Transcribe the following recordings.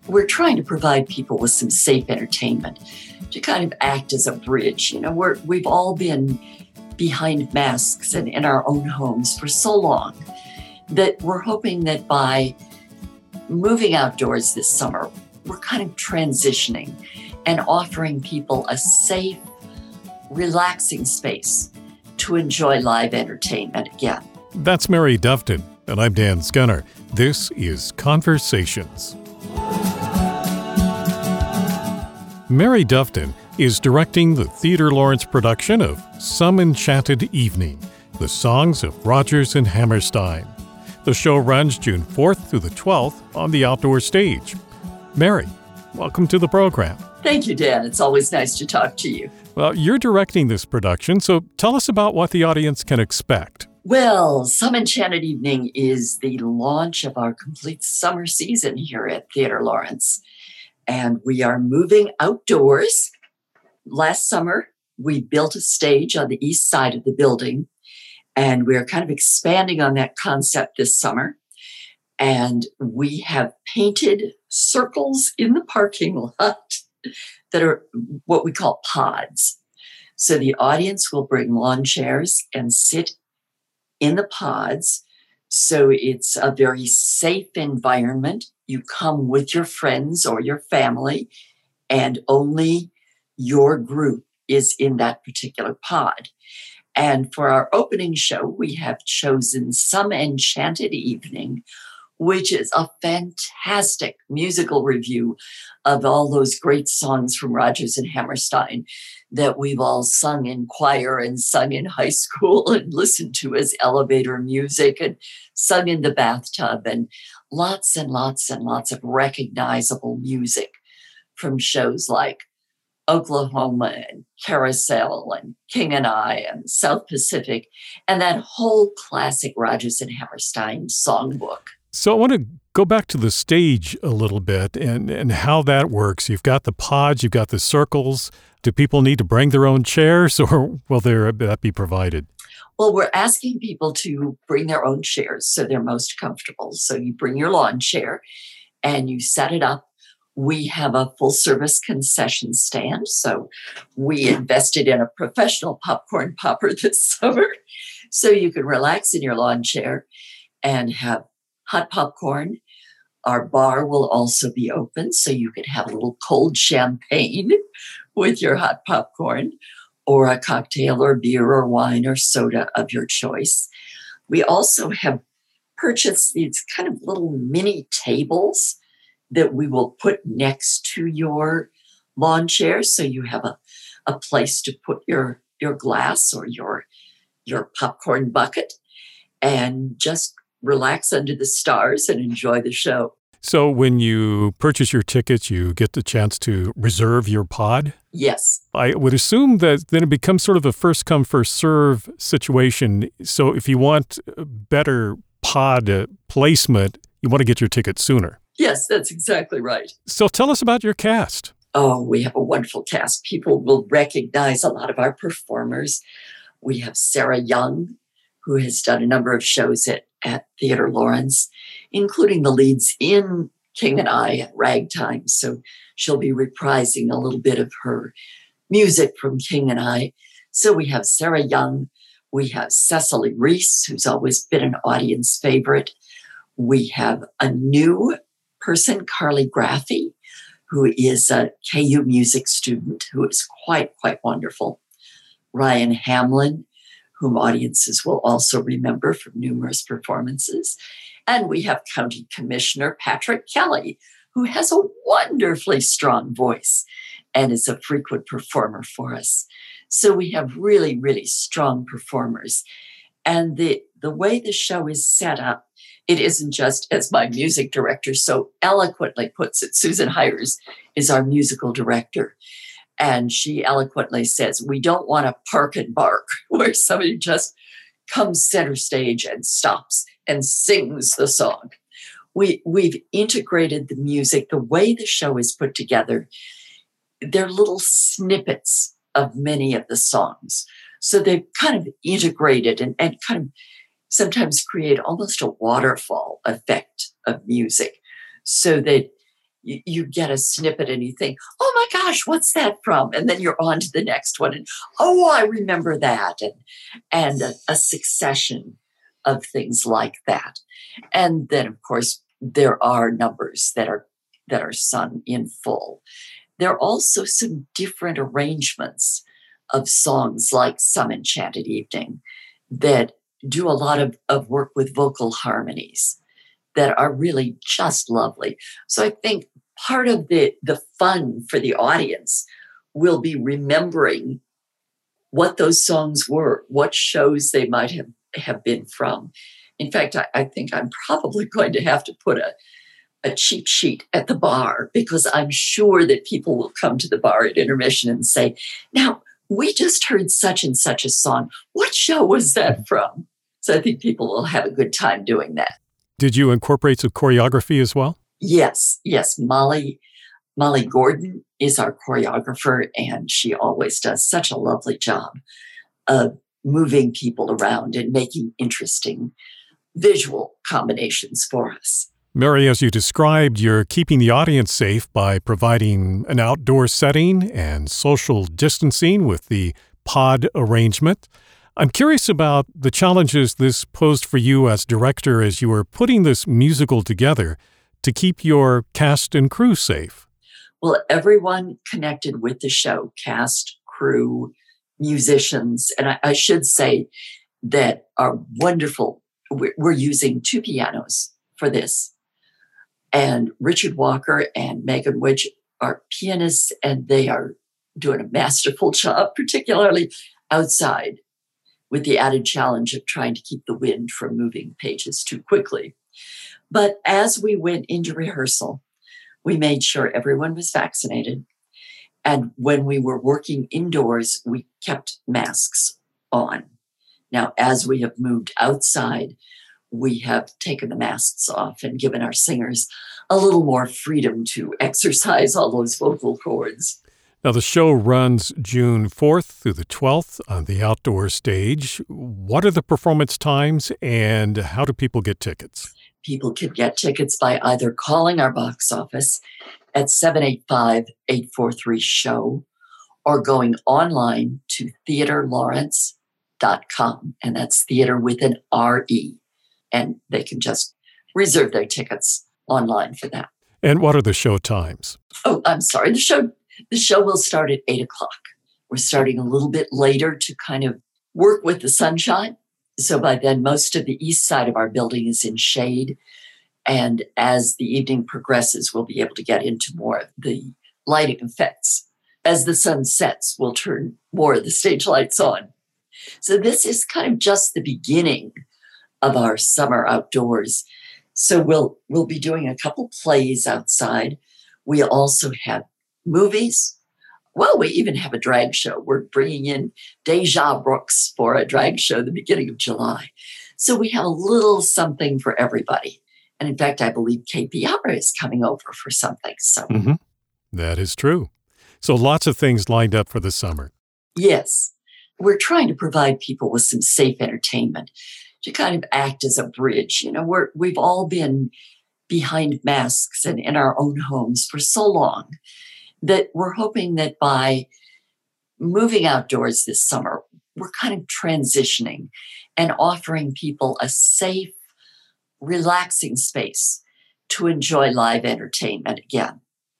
we're trying to provide people with some safe entertainment to kind of act as a bridge. We've all been behind masks and in our own homes for so long that we're hoping that by moving outdoors this summer, we're kind of transitioning and offering people a safe, relaxing space to enjoy live entertainment again. That's Mary Dufton, and I'm Dan Scunner. This is Conversations. Mary Dufton is directing the Theatre Lawrence production of Some Enchanted Evening, the songs of Rodgers and Hammerstein. The show runs June 4th through the 12th on the outdoor stage. Mary, welcome to the program. Thank you, Dan. It's always nice to talk to you. Well, you're directing this production, so tell us about what the audience can expect. Well, Some Enchanted Evening is the launch of our complete summer season here at Theatre Lawrence. And we are moving outdoors. Last summer, we built a stage on the east side of the building, and we're kind of expanding on that concept this summer. And we have painted circles in the parking lot that are what we call pods. So the audience will bring lawn chairs and sit in the pods. So it's a very safe environment. You come with your friends or your family, and only your group is in that particular pod. And for our opening show, we have chosen Some Enchanted Evening, which is a fantastic musical review of all those great songs from Rodgers and Hammerstein that we've all sung in choir and sung in high school and listened to as elevator music and sung in the bathtub, and lots and lots and lots of recognizable music from shows like Oklahoma and Carousel and King and I and South Pacific and that whole classic Rodgers and Hammerstein songbook. So I want to go back to the stage a little bit and how that works. You've got the pods, you've got the circles. Do people need to bring their own chairs, or will that be provided? Well, we're asking people to bring their own chairs so they're most comfortable. So you bring your lawn chair and you set it up. We have a full-service concession stand. So we invested in a professional popcorn popper this summer. So you can relax in your lawn chair and have hot popcorn. Our bar will also be open, so you could have a little cold champagne with your hot popcorn, or a cocktail or beer or wine or soda of your choice. We also have purchased these kind of little mini tables that we will put next to your lawn chair, so you have a place to put your glass or your popcorn bucket and just relax under the stars and enjoy the show. So when you purchase your tickets, you get the chance to reserve your pod? Yes. I would assume that then it becomes sort of a first-come, first-serve situation. So if you want better pod placement, you want to get your ticket sooner. Yes, that's exactly right. So tell us about your cast. Oh, we have a wonderful cast. People will recognize a lot of our performers. We have Sarah Young, who has done a number of shows at Theatre Lawrence, including the leads in King and I at Ragtime. So she'll be reprising a little bit of her music from King and I. So we have Sarah Young. We have Cecily Reese, who's always been an audience favorite. We have a new person, Carly Graffy, who is a KU music student, who is quite wonderful. Ryan Hamlin, whom audiences will also remember from numerous performances. And we have County Commissioner Patrick Kelly, who has a wonderfully strong voice and is a frequent performer for us. So we have really, really strong performers. And the way the show is set up, it isn't just, as my music director so eloquently puts it, Susan Hires is our musical director. And she eloquently says, we don't want to park and bark where somebody just comes center stage and stops and sings the song. We've integrated the music, the way the show is put together. They're little snippets of many of the songs. So they've kind of integrated and kind of sometimes create almost a waterfall effect of music so that you get a snippet and you think, oh my gosh, what's that from? And then you're on to the next one. And, oh, I remember that. And a succession of things like that. And then, of course, there are numbers that are sung in full. There are also some different arrangements of songs like Some Enchanted Evening that do a lot of work with vocal harmonies that are really just lovely. So I think part of the fun for the audience will be remembering what those songs were, what shows they might have been from. In fact, I think I'm probably going to have to put a cheat sheet at the bar, because I'm sure that people will come to the bar at intermission and say, now, we just heard such and such a song. What show was that from? So I think people will have a good time doing that. Did you incorporate some choreography as well? Yes. Molly Gordon is our choreographer, and she always does such a lovely job of moving people around and making interesting visual combinations for us. Mary, as you described, you're keeping the audience safe by providing an outdoor setting and social distancing with the pod arrangement. I'm curious about the challenges this posed for you as director as you were putting this musical together to keep your cast and crew safe. Well, everyone connected with the show, cast, crew, musicians, and I should say that are wonderful. We're using 2 pianos for this. And Richard Walker and Megan Widge are pianists, and they are doing a masterful job, particularly outside, with the added challenge of trying to keep the wind from moving pages too quickly. But as we went into rehearsal, we made sure everyone was vaccinated. And when we were working indoors, we kept masks on. Now, as we have moved outside, we have taken the masks off and given our singers a little more freedom to exercise all those vocal cords. Now, the show runs June 4th through the 12th on the outdoor stage. What are the performance times, and how do people get tickets? People can get tickets by either calling our box office at 785-843-SHOW or going online to theaterlawrence.com, and that's theater with an R-E. And they can just reserve their tickets online for that. And what are the show times? Oh, I'm sorry. The show will start at 8 o'clock. We're starting a little bit later to kind of work with the sunshine. So by then, most of the east side of our building is in shade. And as the evening progresses, we'll be able to get into more of the lighting effects. As the sun sets, we'll turn more of the stage lights on. So this is kind of just the beginning of our summer outdoors. So we'll be doing a couple plays outside. We also have movies. Well, we even have a drag show. We're bringing in Deja Brooks for a drag show the beginning of July. So we have a little something for everybody. And in fact, I believe Kate Biara is coming over for something. So That is true. So lots of things lined up for the summer. Yes. We're trying to provide people with some safe entertainment to kind of act as a bridge. You know, we've all been behind masks and in our own homes for so long that we're hoping that by moving outdoors this summer, we're kind of transitioning and offering people a safe, relaxing space to enjoy live entertainment again.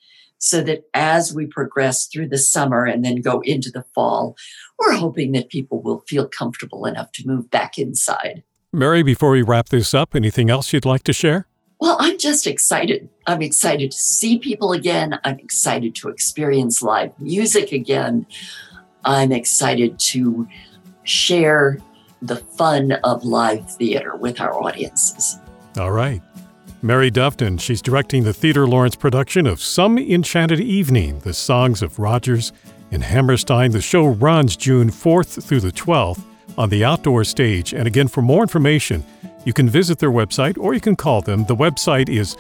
So that as we progress through the summer and then go into the fall, we're hoping that people will feel comfortable enough to move back inside. Mary, before we wrap this up, anything else you'd like to share? Well, I'm just excited. I'm excited to see people again. I'm excited to experience live music again. I'm excited to share the fun of live theater with our audiences. All right. Mary Dufton, she's directing the Theater Lawrence production of Some Enchanted Evening, the songs of Rodgers and Hammerstein. The show runs June 4th through the 12th on the outdoor stage. And again, for more information, you can visit their website or you can call them. The website is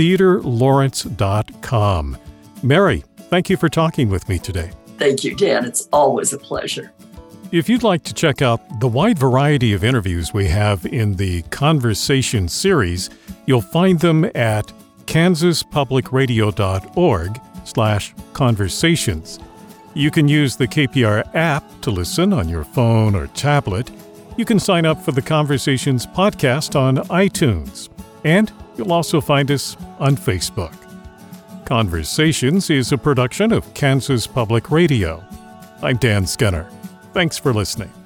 theaterlawrence.com. Mary, thank you for talking with me today. Thank you, Dan. It's always a pleasure. If you'd like to check out the wide variety of interviews we have in the Conversation series, you'll find them at kansaspublicradio.org/conversations. You can use the KPR app to listen on your phone or tablet. You can sign up for the Conversations podcast on iTunes. And you'll also find us on Facebook. Conversations is a production of Kansas Public Radio. I'm Dan Skinner. Thanks for listening.